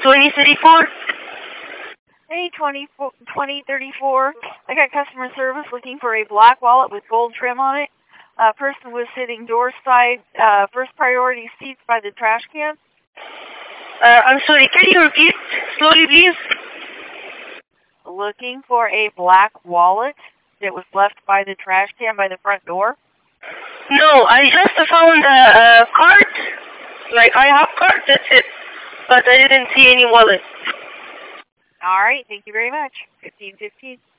2034. Hey, 2034. I got customer service looking for a black wallet with gold trim on it. Person was sitting door side, first priority seats by the trash can. I'm sorry, can you repeat slowly, please? Looking for a black wallet that was left by the trash can by the front door. No, I just found a card. Like, I have card, that's it. But I didn't see any wallet. All right, thank you very much. 1515.